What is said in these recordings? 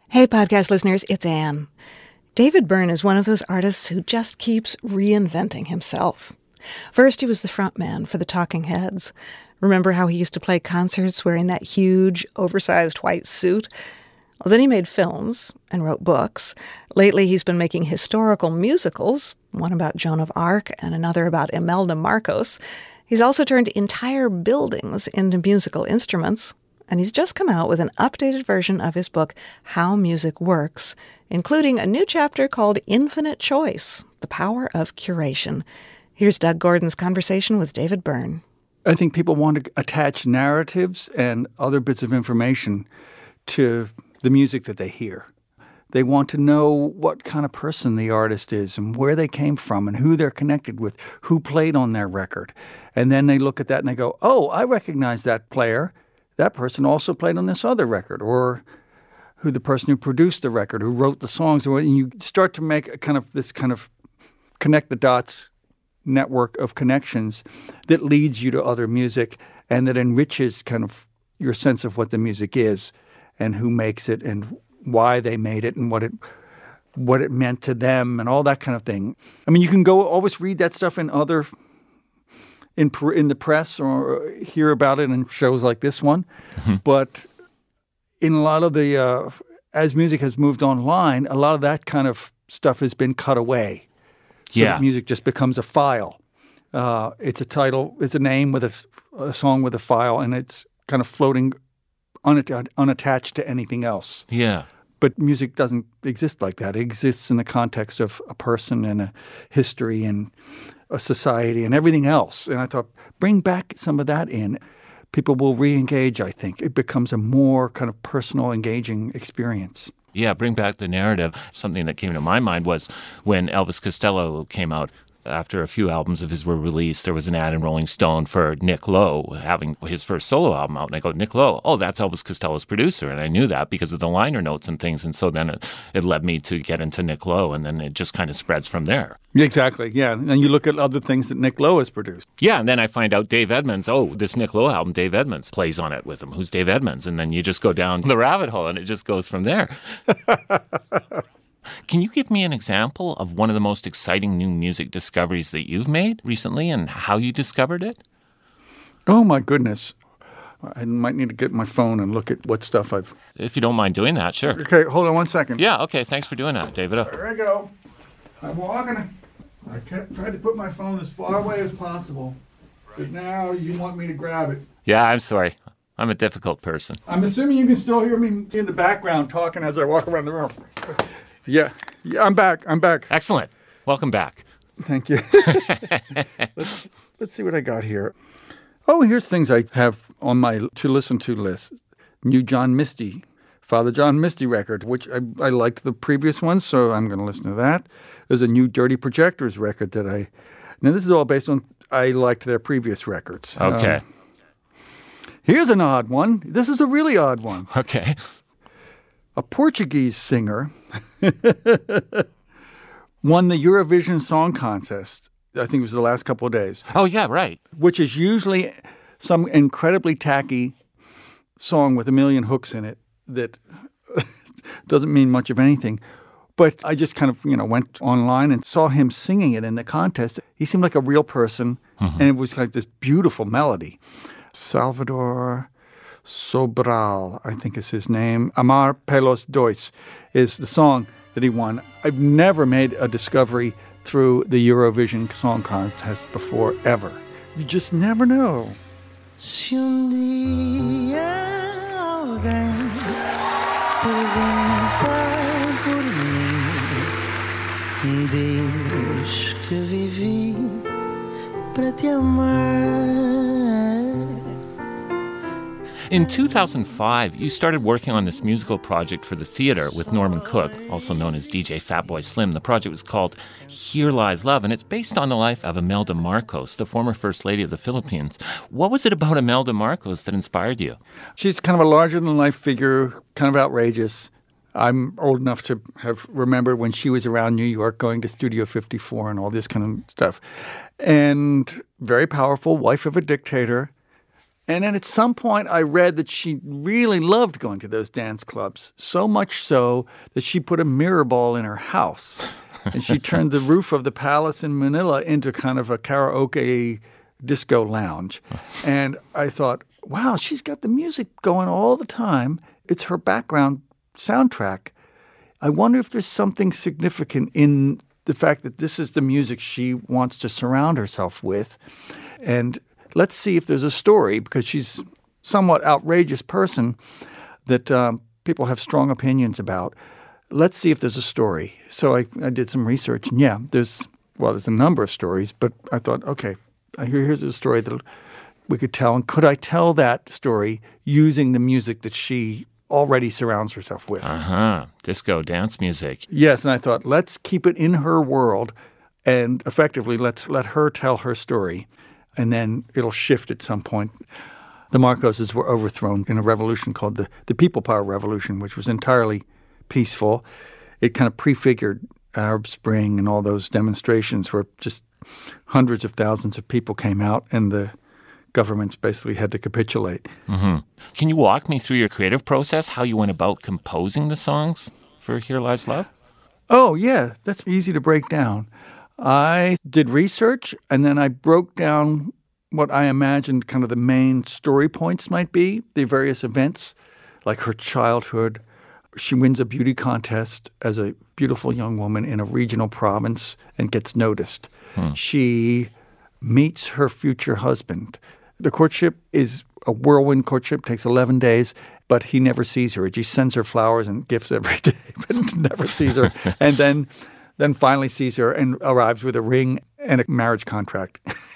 Hey, podcast listeners, it's Anne. David Byrne is one of those artists who just keeps reinventing himself. First, he was the frontman for the Talking Heads. Remember how he used to play concerts wearing that huge, oversized white suit? Well, then he made films and wrote books. Lately, he's been making historical musicals, one about Joan of Arc and another about Imelda Marcos. He's also turned entire buildings into musical instruments. And he's just come out with an updated version of his book, How Music Works, including a new chapter called Infinite Choice, The Power of Curation. Here's Doug Gordon's conversation with David Byrne. I think people want to attach narratives and other bits of information to the music that they hear. They want to know what kind of person the artist is and where they came from and who they're connected with, who played on their record. And then they look at that and they go, oh, I recognize that player. That person also played on this other record, or who the person who produced the record, who wrote the songs. And you start to make this connect the dots network of connections that leads you to other music and that enriches kind of your sense of what the music is and who makes it and why they made it and what it meant to them and all that kind of thing. I mean, you can go always read that stuff in the press or hear about it in shows like this one. Mm-hmm. But in a lot of the, as music has moved online, a lot of that kind of stuff has been cut away. So that music just becomes a file. It's a title, it's a name with a song with a file, and it's kind of floating unattached to anything else. Yeah. But music doesn't exist like that. It exists in the context of a person and a history and a society and everything else. And I thought, bring back some of that in. People will re-engage, I think. It becomes a more kind of personal, engaging experience. Yeah, bring back the narrative. Something that came to my mind was when Elvis Costello came out. After a few albums of his were released, there was an ad in Rolling Stone for Nick Lowe having his first solo album out. And I go, Nick Lowe, oh, that's Elvis Costello's producer. And I knew that because of the liner notes and things. And so then it led me to get into Nick Lowe, and then it just kind of spreads from there. Exactly, yeah. And you look at other things that Nick Lowe has produced. Yeah, and then I find out Dave Edmunds, oh, this Nick Lowe album, Dave Edmunds plays on it with him. Who's Dave Edmunds? And then you just go down the rabbit hole, and it just goes from there. Can you give me an example of one of the most exciting new music discoveries that you've made recently and how you discovered it? Oh, my goodness. I might need to get my phone and look at what stuff I've... If you don't mind doing that, sure. Okay, hold on one second. Yeah, okay. Thanks for doing that, David. There I go. I'm walking. I tried to put my phone as far away as possible, but now you want me to grab it. Yeah, I'm sorry. I'm a difficult person. I'm assuming you can still hear me in the background talking as I walk around the room. Yeah, I'm back. Excellent. Welcome back. Thank you. Let's see what I got here. Oh, here's things I have on my to-listen-to list. New John Misty, Father John Misty record, which I liked the previous one, so I'm going to listen to that. There's a new Dirty Projectors record that Now, this is all based on... I liked their previous records. Okay. Here's an odd one. This is a really odd one. Okay. A Portuguese singer won the Eurovision Song Contest. I think it was the last couple of days. Oh, yeah, right. Which is usually some incredibly tacky song with a million hooks in it that doesn't mean much of anything. But I just kind of, went online and saw him singing it in the contest. He seemed like a real person, and it was like this beautiful melody. Salvador Sobral, I think is his name. Amar Pelos Dois is the song that he won. I've never made a discovery through the Eurovision Song Contest before, ever. You just never know. Se dia alguém perguntar por mim, diz que vivi para te amar. In 2005, you started working on this musical project for the theater with Norman Cook, also known as DJ Fatboy Slim. The project was called Here Lies Love, and it's based on the life of Imelda Marcos, the former First Lady of the Philippines. What was it about Imelda Marcos that inspired you? She's kind of a larger-than-life figure, kind of outrageous. I'm old enough to have remembered when she was around New York going to Studio 54 and all this kind of stuff. And very powerful, wife of a dictator. And then at some point, I read that she really loved going to those dance clubs, so much so that she put a mirror ball in her house. And she turned the roof of the palace in Manila into kind of a karaoke disco lounge. And I thought, wow, she's got the music going all the time. It's her background soundtrack. I wonder if there's something significant in the fact that this is the music she wants to surround herself with. And let's see if there's a story, because she's a somewhat outrageous person that people have strong opinions about. Let's see if there's a story. So I did some research, and yeah, there's a number of stories, but I thought, okay, here's a story that we could tell. And could I tell that story using the music that she already surrounds herself with? Disco dance music. Yes, and I thought, let's keep it in her world, and effectively let's let her tell her story. And then it'll shift at some point. The Marcoses were overthrown in a revolution called the People Power Revolution, which was entirely peaceful. It kind of prefigured Arab Spring and all those demonstrations where just hundreds of thousands of people came out and the governments basically had to capitulate. Mm-hmm. Can you walk me through your creative process, how you went about composing the songs for Here Lies Love? Oh, yeah, that's easy to break down. I did research, and then I broke down what I imagined kind of the main story points might be, the various events, like her childhood. She wins a beauty contest as a beautiful young woman in a regional province and gets noticed. She meets her future husband. The courtship is a whirlwind courtship, takes 11 days, but he never sees her. He sends her flowers and gifts every day, but never sees her. And then finally sees her and arrives with a ring and a marriage contract.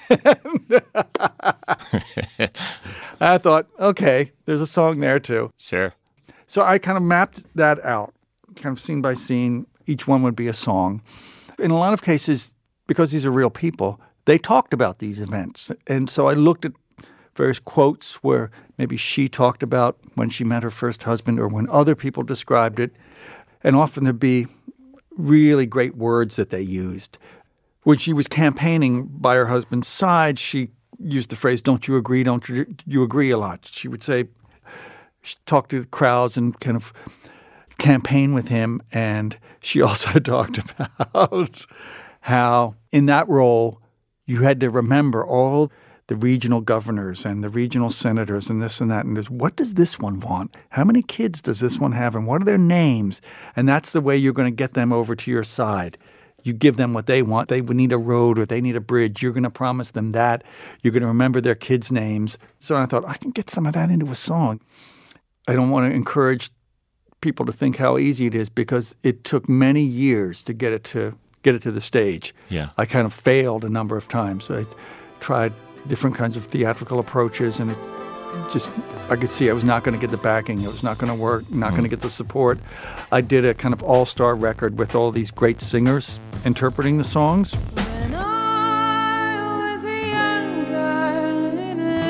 I thought, okay, there's a song there too. Sure. So I kind of mapped that out, kind of scene by scene. Each one would be a song. In a lot of cases, because these are real people, they talked about these events. And so I looked at various quotes where maybe she talked about when she met her first husband or when other people described it. And often there'd be really great words that they used. When she was campaigning by her husband's side, she used the phrase, "Don't you agree? Don't you agree?" a lot. She would say, she talked to the crowds and kind of campaign with him. And she also talked about how in that role you had to remember all the regional governors and the regional senators and this and that. And what does this one want? How many kids does this one have? And what are their names? And that's the way you're going to get them over to your side. You give them what they want. They would need a road or they need a bridge. You're going to promise them that. You're going to remember their kids' names. So I thought, I can get some of that into a song. I don't want to encourage people to think how easy it is, because it took many years to get it to the stage. Yeah. I kind of failed a number of times. I tried different kinds of theatrical approaches, and I could see I was not going to get the backing. It was not going to work, not going to get the support. I did a kind of all-star record with all these great singers interpreting the songs. When I was a young girl in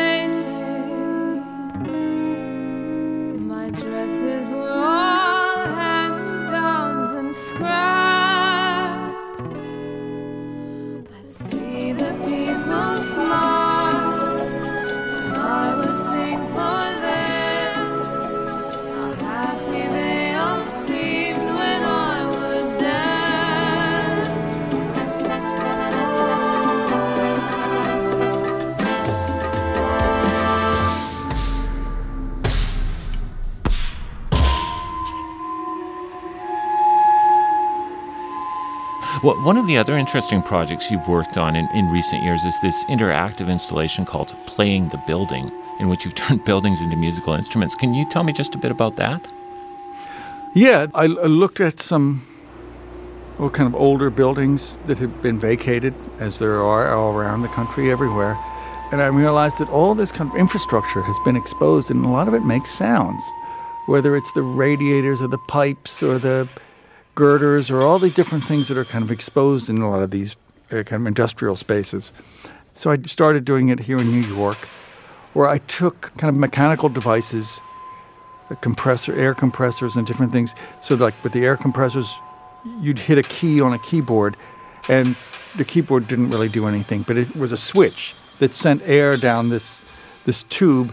Leyte, my dresses were all hand-me-downs and scraps. I'd see the people smile. I would sing for them, how happy they all seemed when I would dance. Well, one of the other interesting projects you've worked on in recent years is this interactive installation called Playing the Building, in which you've turned buildings into musical instruments. Can you tell me just a bit about that? Yeah, I looked at some kind of older buildings that had been vacated, as there are all around the country everywhere. And I realized that all this kind of infrastructure has been exposed, and a lot of it makes sounds, whether it's the radiators or the pipes or the girders or all the different things that are kind of exposed in a lot of these kind of industrial spaces. So I started doing it here in New York, where I took kind of mechanical devices, air compressors and different things. So like with the air compressors, you'd hit a key on a keyboard, and the keyboard didn't really do anything, but it was a switch that sent air down this tube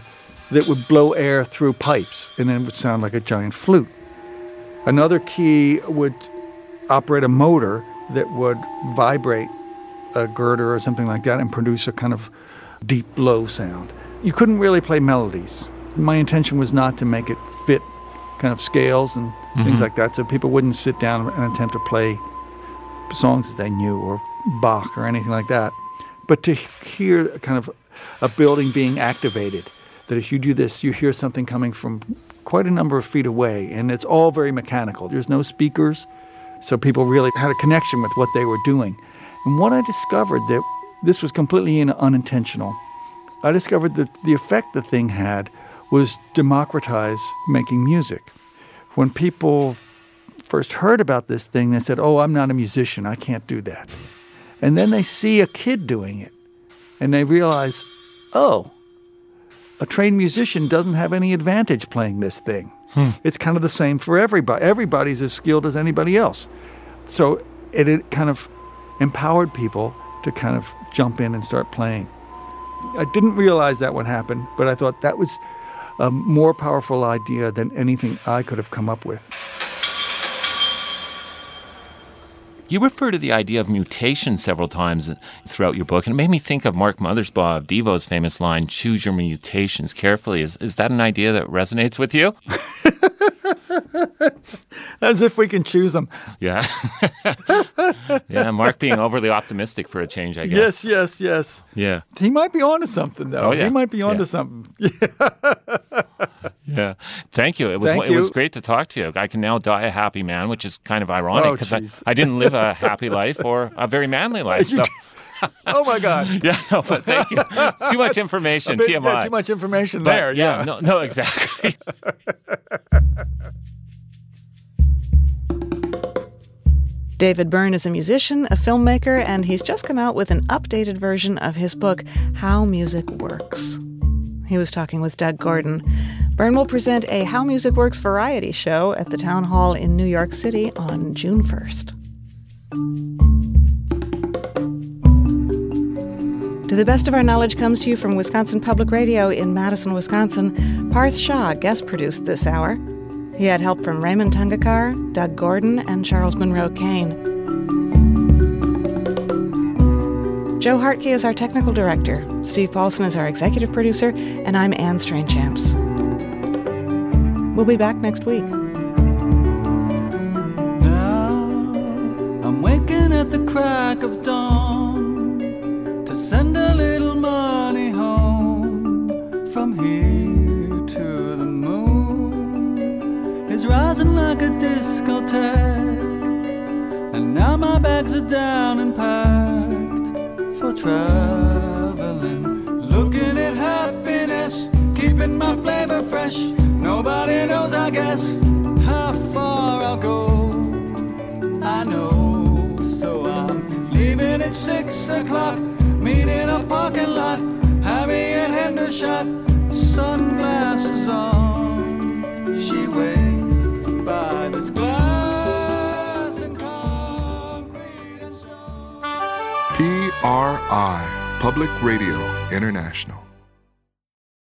that would blow air through pipes, and then it would sound like a giant flute. Another key would operate a motor that would vibrate a girder or something like that and produce a kind of deep, low sound. You couldn't really play melodies. My intention was not to make it fit kind of scales and things like that, so people wouldn't sit down and attempt to play songs that they knew, or Bach or anything like that. But to hear kind of a building being activated, that if you do this, you hear something coming from quite a number of feet away, and it's all very mechanical. There's no speakers, so people really had a connection with what they were doing. And what I discovered, that this was completely unintentional, I discovered that the effect the thing had was democratize making music. When people first heard about this thing, they said, "Oh, I'm not a musician, I can't do that." And then they see a kid doing it, and they realize, oh, a trained musician doesn't have any advantage playing this thing. It's kind of the same for everybody. Everybody's as skilled as anybody else. So it kind of empowered people to kind of jump in and start playing. I didn't realize that would happen, but I thought that was a more powerful idea than anything I could have come up with. You refer to the idea of mutation several times throughout your book, and it made me think of Mark Mothersbaugh of Devo's famous line, "Choose your mutations carefully." Is that an idea that resonates with you? As if we can choose them. Yeah. Yeah, Mark being overly optimistic for a change, I guess. Yes. Yeah. He might be onto something, though. Oh, yeah. He might be onto Yeah. something. Yeah. Thank you. It was Thank it was you. great to talk to you. I can now die a happy man, which is kind of ironic Oh, because geez. I didn't live a happy life or a very manly life. So Oh, my God. yeah, no, but thank you. Too much information, But, TMI. yeah, too much information But, there. Yeah. No, exactly. David Byrne is a musician, a filmmaker, and he's just come out with an updated version of his book, How Music Works. He was talking with Doug Gordon. Byrne will present a How Music Works variety show at the Town Hall in New York City on June 1st. To the best of our knowledge comes to you from Wisconsin Public Radio in Madison, Wisconsin. Parth Shah guest produced this hour. He had help from Raymond Tungakar, Doug Gordon, and Charles Monroe Kane. Joe Hartke is our technical director. Steve Paulson is our executive producer, and I'm Anne Strainchamps. We'll be back next week. Now I'm waking at the crack of dawn to send a little money home. From here to the moon is rising like a discotheque, and now my bags are down and packed for traveling. Looking at happiness, keeping my flavor fresh. Nobody knows, I guess, how far I'll go. I know, so I'm leaving at 6 o'clock, meet in a parking lot, Harriet Hendershot, sunglasses on. She waits by this glass and concrete and stone. PRI, Public Radio International.